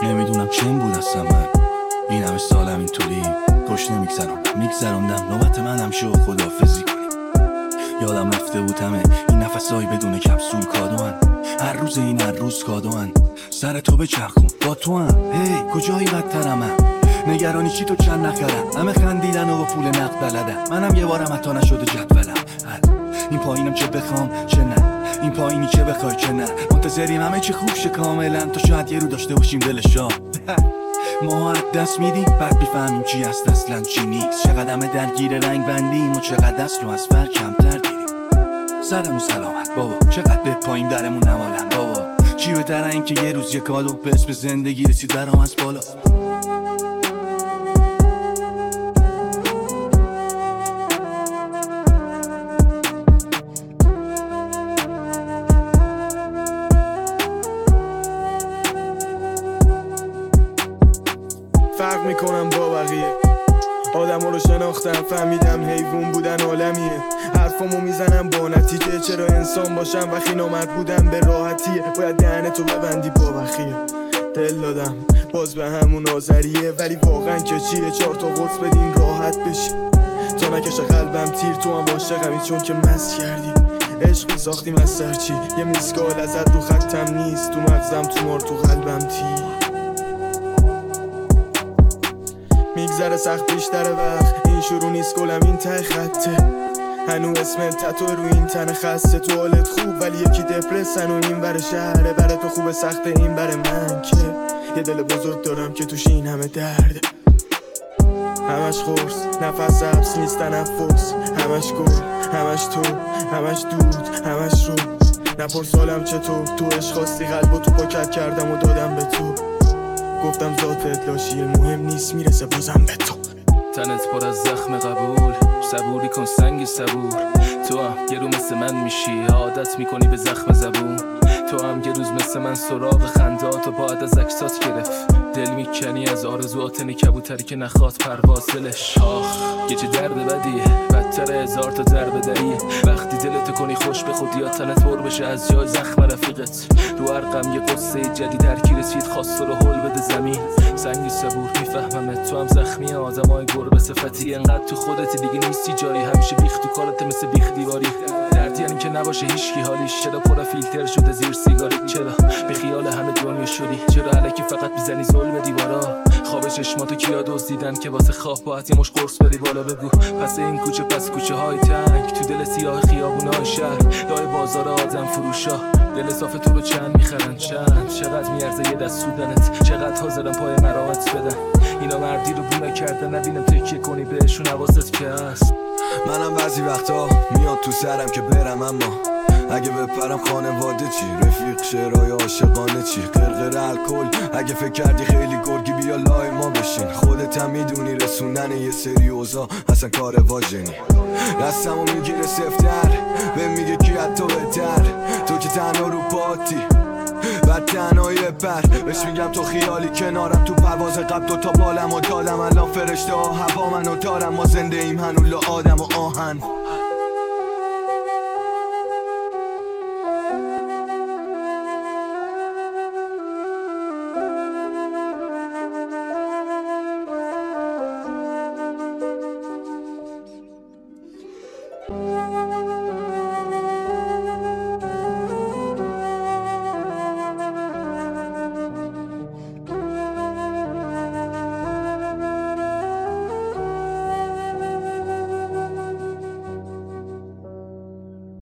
نمیدونم چیم بود هستم من این همه سالم اینطوری خوش میگذروندم نوبت منم شو خداحافظی کنیم. یادم رفته بود همه این نفسایی بدون کپسول کادوان، هر روز این هر روز کادوان، سر تو بچرخون با تو هم هی کجایی بدترم من، نگرانی چی تو چند نخرم، همه خندیدن و پول نقد بلدم، منم یه بارم حتی نشده جدولم. این پایینم چه بخوام چه نه، این پایینی چه بخوای چه نه، منتظریم همه چی خوب شه کاملا تا شاید یه رو داشته باشیم دلشا. ما دست میدیم بعد میفهمیم چی هست اصلا چی نیست، چقدر همه درگیر رنگ بندیم و چقدر دست رو از فر کمتر دیدیم. سرمون سلامت بابا، چقدر به پایین درمون نمالن بابا، چی بهتره این که یه روز یه کادو به اسم زندگی رسید برام از بالا. فرق میکنم با بقیه، آدم رو شناختم فهمیدم حیوان بودن عالمیه، حرفامو میزنم با نتیجه، چرا انسان باشم وقتی نامرد بودن به راحتیه، باید دهنتو ببندی با بخیه، دل دادم باز به همون آذریه، ولی واقعا که چیه 4 تا قرص بدین راحت بشی، تا نکشه قلبم تیر تو هم عاشقمی چون که مست کردی، عشقی ساختیم از سرچی، یه میسکال ازت رو خطم نیست، تو مغزم تو مار تو قلبم تیر، میگذره سخت بیشتر وقت، این شروع نیست گلم این ته خطه، هنو اسم تتو رو این تن خسته، تو حالت خوب ولی یکی دپرسن و این بر شهره، بره تو خوب سخته این بر من که یه دل بزرگ دارم که توش این همه درده، همش خورس نفس حبس نیست تنفس، همش گل همش تو همش دود همش رو، نپرس حالم چطور، تو عشق خواستی قلبو تو پاکت کردم و دادم به تو، گفتم ذاتت لاشیه مهم نیست میرسه بازم به تو، تنت پر از زخم قبول، صبوری کن سنگ صبور، تو هم یه رو مثل من میشی عادت میکنی به زخم زبون، تو هم یه روز مثل من سراغ خندات و بعد از عکسات گرفت، دل میکنی از آرزوات کبوتری که نخواد پرواز دلش، آخ یه چه درد بدیه بدتر 1000 تا ضربه دریه، وقتی دلتو کنی خوش به خودی یا تنت پر بشه از جای زخم رفیقت، رو هر غم یه قصه جدید هر کی رسید خواست رو هل بده زمین، سنگ صبور میفهممت تو هم زخمی آدمای گربه صفتی، انقدر تو خودت دیگه نیستی جایی، همیشه بیخ تو کارت مثل بیخ دیواری، درد یعنی که نباشه هیچکی حالیش، چرا پر فیلتر شده زیر سیگاری، چرا به خیال همه دنیا شدی، چرا الکی فقط میزنی زل به دیوارا، خواب چشماتو کیا دزدیدن که واسه خواب باید یه مش قرص بدی بالا بگو، پس این کوچه پس کوچه های تنگ تو دل سیاه خیابونای شهر، لای بازار آدم فروشا، دل صاف تو رو چند میخرن چقدر میارزه یه دست سودنت، چقدر حاضرن پای مرامت بدن، اینا مردی رو بونه کردن نبینم تکیه کنی بهشون حواست که هست، منم بعضی وقتا میاد تو سرم که برم، اما اگه بپرم خانواده چی، رفیق شعرهای عاشقانه چی، قرقر الکل، اگه فکر کردی خیلی گرگی بیا لای ما بشین، خودت هم میدونی رسوندن یه سری اوضاع اصلا کار واژنی، دستمو میگیره سفتر به میگه کی حتی بهتر، تو که تنها رو پاتی بعد تنهایی بپر، بهش میگم تو خیالی کنارم، تو پرواز قبل 2 تا بالم و دادم، الان فرشته ها هوا منو دارم، ما زنده ایم هنوز آدم و آهن.